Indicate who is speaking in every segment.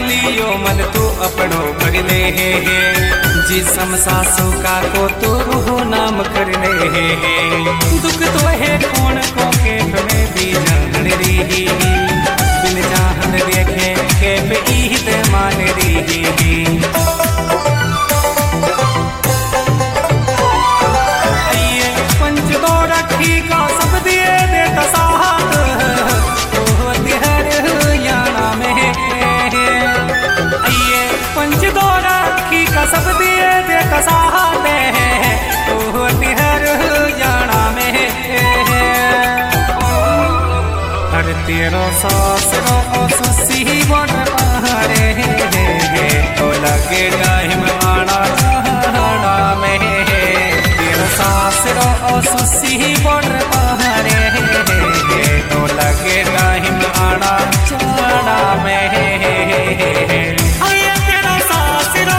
Speaker 1: लियो मन तू अपनो भर ले जिसम सासू का को तू रूह नाम कर ले दुख तो है कौन को के तुम्हें भी जान रही बिन जान देखे के पे ईद मान रही आइए पंच दो रखी का सब दिए देता साथ तो तिहर याना में आइए पंच दो रखी का सब दिए देता साथ तो तिहर याना में हर तेरो सासरो सुसी बन पहाड़े तो लगे टाइम आना जाना में तेरो सासरो सुसी बन पहाड़े तो लगे टाइम आना जाना में तेरो सासरो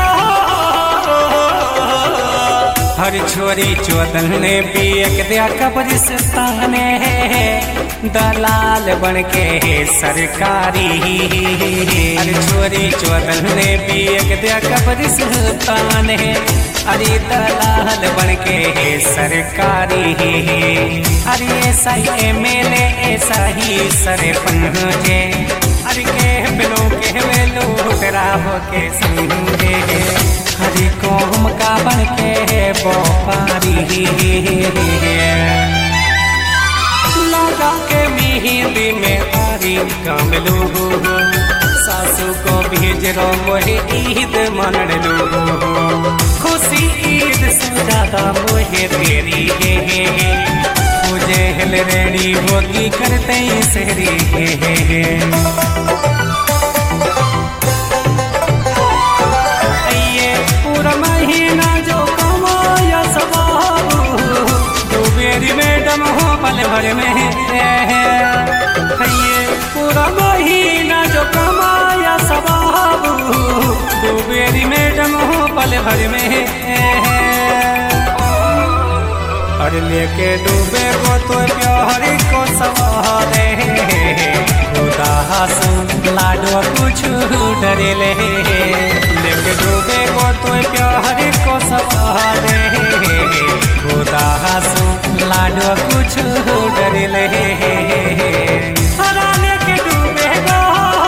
Speaker 1: हर छोरी चौदन ने भी एक दिया कब्रिस्तान दलाल बन के सरकारी अरे छोरी चौदन ने भी एक दिया कब्रिस्तान अरे दलाल बन के सरकारी अरे ऐसा ही एमएलए ऐसा ही सरपंच अरे के बिलो के वेलो डराव के समझे हरी कोम का बन के बोपारी लगा के मेहंदी में आरी कमलू सासू को भेजरो मोहे ईद मन लो खुशी ईद से ज्यादा मोहे तेरी मुझे हिल रेडी होगी करते सहरी पूरा महीना जो कमाया सबाबू दो बेरी मैडम हो पल भर में पूरा महीना जो कमाया सबाबू दो बेरी मैडम हो पल भर में और लेके डूबे को तो प्यार को सवारे खुदा हंस लाडो कुछ डरे ले लेके डूबे को तो प्यार को सवारे खुदा हंस लाडो कुछ डरे ले लेके डूबे गो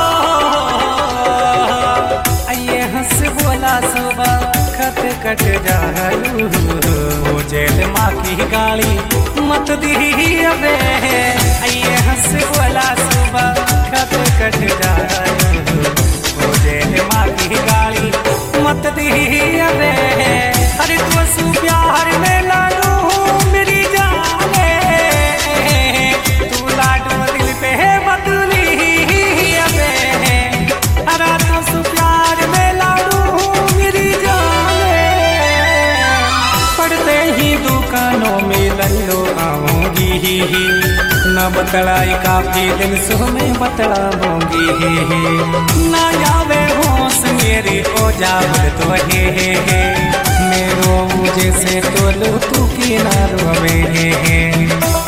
Speaker 1: आइए हंस बोला सुबह खत कट जालू जेल माँ की गाली मत दी अबे आइए हंस बोला सुबह खत कट जालू जेल माँ की गाली मत दी अबे अरे तू सु प्यार में लाडू मेरी जाने तू लाडू दिल पे बदली अबे अरे तू सु प्यार में लाडू मेरी जाने पढ़ते ही दुकानों में लल्लो आऊंगी न बतलाई काफी दिन सो में बतलाऊंगी ना जावे होश मेरी ओ जावर तो हे मेरो जैसे तो लो तू की ना रोवे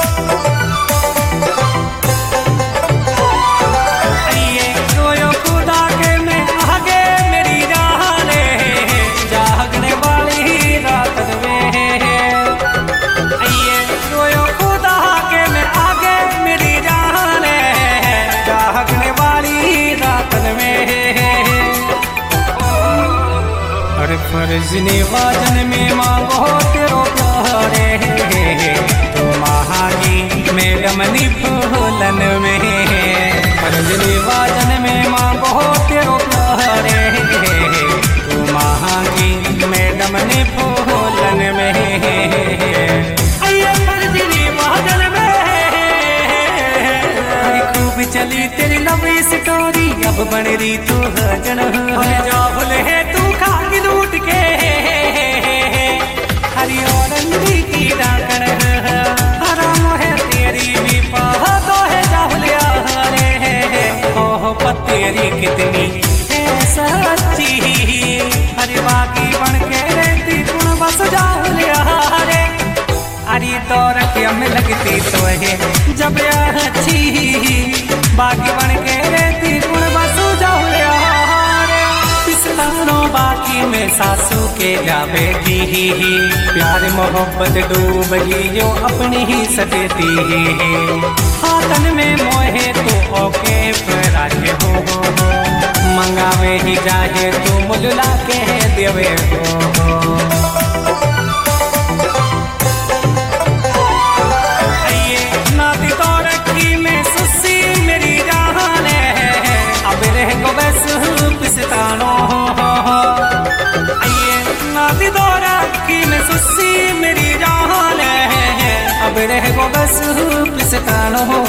Speaker 1: फर्ज निभाजन में मांगो तेरो प्यारे तो महागी मैडम निफूलन में फर्ज निभाजन में मांगो तेरो प्यारे तो महागी मैडम निफूलन में फर्ज निभाजन में खूब चली तेरी लंबी स्टोरी अब बन रही तू हजन जा भूले तू खागी लूट के हरी औरंगी की डाकण हराम है तेरी भी पाह तो है जाहुलिया रे ओह पतेरी कितनी है सच्ची हरी बाकी बन के रहती गुण बस जाहुलिया रे अरे तो रखिया में लगती तो है जब अच्छी बाकी बन के रहती गुण बस जाहुलिया जावेगी ही प्यार मोहब्बत डूब गई जो अपनी ही सटती हाथन में मोहे तो ओके राजे हो मंगावे ही जाहे तो मुलला के देवे हो आइए नाती तो रखी में सुसी मेरी जान है अब रह को बस पिसतानो आइए नाती तो रखी में सुसी मेरी जान है अब रह को बस पिसतानो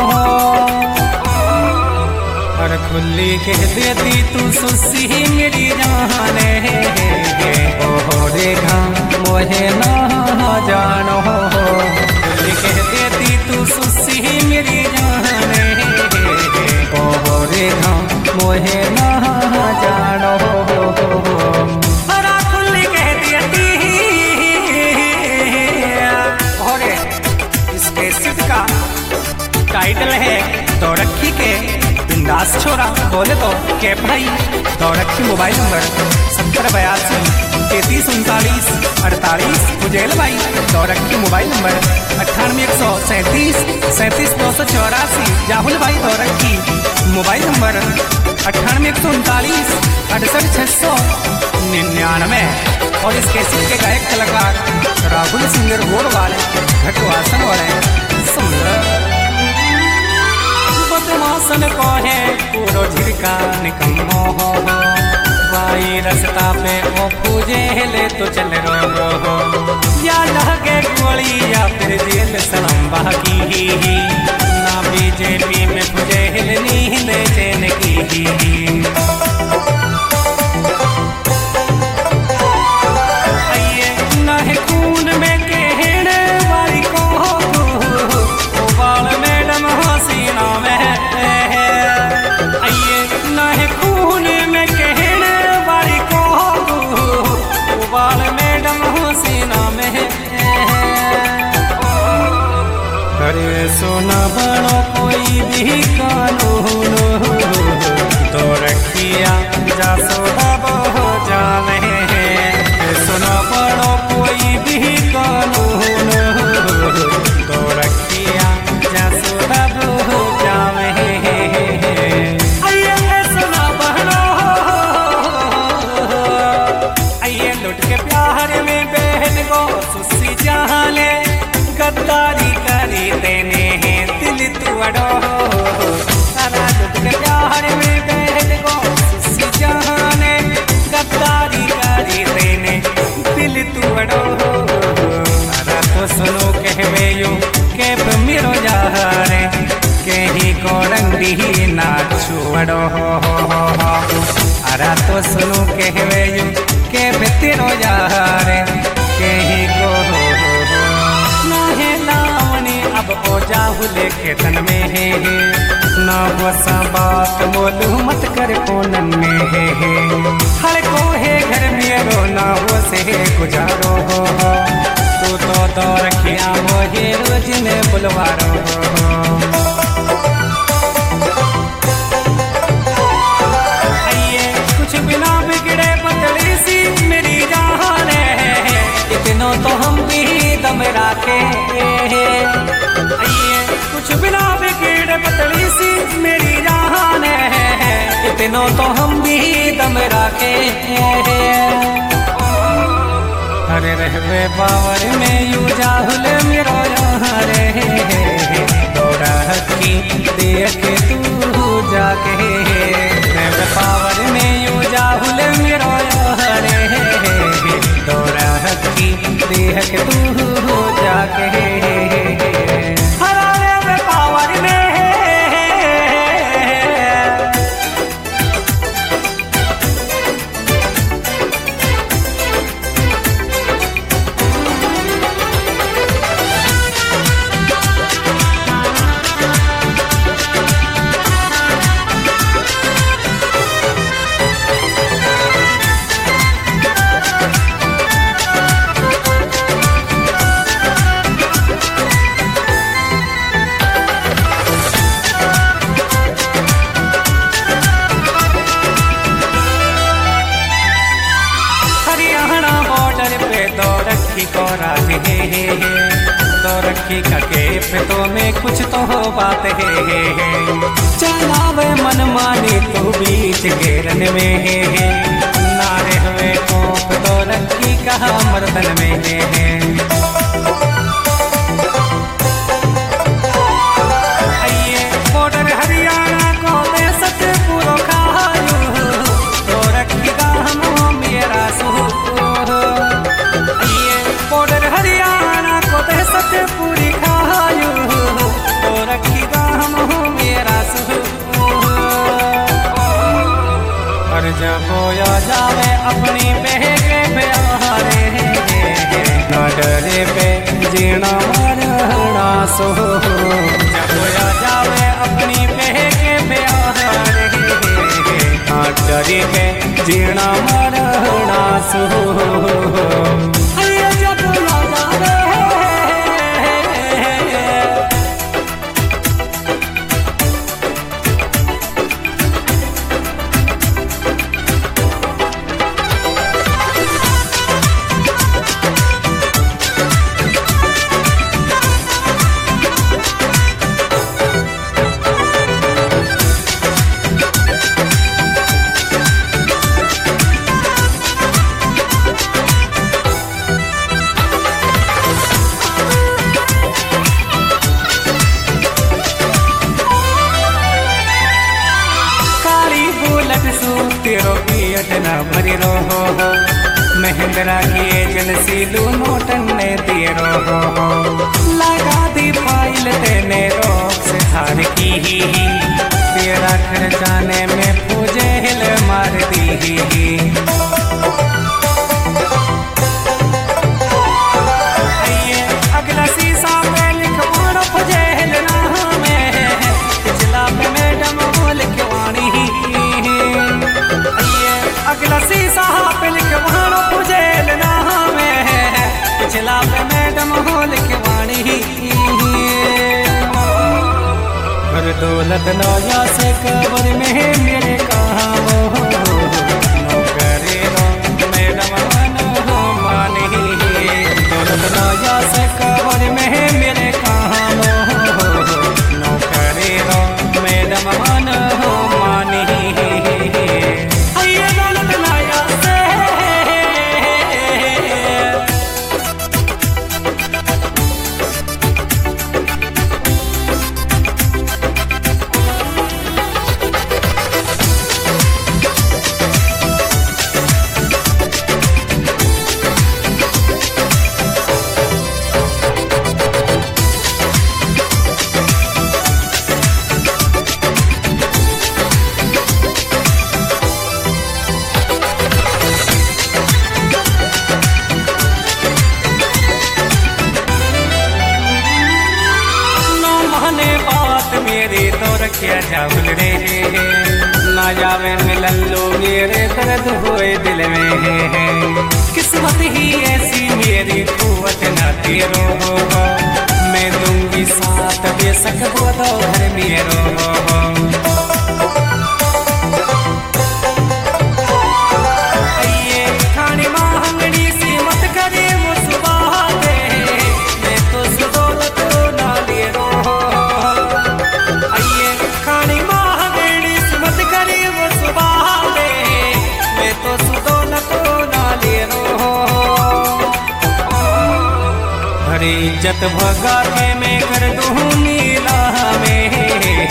Speaker 1: और खुली कह देती तू सुसी मेरी जान है ओ रेखा मोहे ना जानो खुली कह देती तू सुसी मेरी जान है ओ रेखा मोहे ना जानो और खुली कह देती और इसके सिद्ध का टाइटल है तो रखी के बिंदास छोरा बोले तो के भाई दौड़की मोबाइल नंबर 7082-3339-48 उजेल भाई दौड़की मोबाइल नंबर 98-137-37-284 जाहुल भाई दौड़की मोबाइल नंबर 98-139-68-699 और इस कैसेट के गायक कलाकार राहुल सिंगर गोड़ वाले घटवासन वाले सुंदर बदमाशन को है पूरो झिड़का निकम्मो हो भाई रास्ता पे ओ पूजे ले तो चल रो या लगे गोली या फिर जेल सलाम बाकी ना बीजेपी में पूजे हिलनी ले चैन की आइए ना है खून में कहने वाली को बाल मैडम हसीना में आइए ना है खून में कहने वाली को बाल मैडम हसीना में करे सोना बनो कोई भी कानून तो रखिया जा सोना बहो जाने सुना बनो कोई भी कानून तो रखिया जा सोना बहो जावे आइए सुना बहनो आइए लुट के प्यार में बहन को सुसी जाने गद्दारी करी देने हैं दिल तुअड़ो सारा लुट के प्यार में बहन को सुसी जाने गद्दारी करी देने दिल तुअड़ो सारा तो सुनो कहवे यूं के मेरो यारे कहीं को रंगी ना छुड़ो अरा तो सुनो कहवे यूं के तेरो यारे कहीं को ना है लावनी अब ओ जाहुले खेतन में है ना वसा बात बोलू मत कर कोनन में है हर को है घर में रो ना वो से गुजारो तू तो रखिया वो ही रोज में बुलवारो आइए कुछ बिना बिगड़े पतली सी मेरी जान है इतनों तो हम भी दम राखे आइए कुछ बिना बिगड़े पतली सी मेरी जान है इतनों तो हम भी दम राखे हरे रहवे पावर में यू जाहुल मेरो यहाँ रे थोड़ा हकी देख तू जाके रहवे पावर में यू जाहुल मेरो यहाँ रे थोड़ा हकी देख तू जाके हरा रहवे पावर में रात है तो रखी का केप तो में कुछ तो हो बात है चलावे मन मानी तो बीच घेरन में है नारे हुए कोप तो रखी कहा मर्दन में है आइए बॉर्डर हरियाणा को दे सके पूरो खायू तो रखी का हम मेरा आइए बॉर्डर हरियाणा को दे सके पूरी खायू तो रखी का हम मेरा और जब होया जावे अपनी बहके प्यारे ना डरे पे जीना मरना सो जब होया जावे अपनी बहके प्यारे ना डरे पे जीना मरना सो जब होया जावे तेरो पियत न भरी रहो महिंद्रा की एजेंसी नोटन ने दिए रहो लगा दी फाइल तेने रोक से हार की तेरा खर्चाने में पूजे हिल मार दी आइए अगला शीशा पे लिखवाना पूजे हिल ना में पिछला पे मैडम बोल के वाणी अगला शीशा पे लिखवानो पुजेल ना में पिछला पे मैडम होल के वाणी पर दौलत नौया से कबर में मेरे काम नौकरी रो मैडम मनो मानी दौलत नौया से कबर में मेरे काम नौकरी रो मैडम मनो मानी मेरे तो रखिया जावल रे ना जावे मिलन लो मेरे दर्द हुए दिल में है किस्मत ही ऐसी मेरी कुवत ना तेरो हो मैं दूंगी साथ बेशक वो तो घर मेरो आइए खाने महंगड़ी सी मत करे वो सुबह दे मैं तो सुदौलत ना ले रो इज्जत भगा के मैं कर दूँ नीला में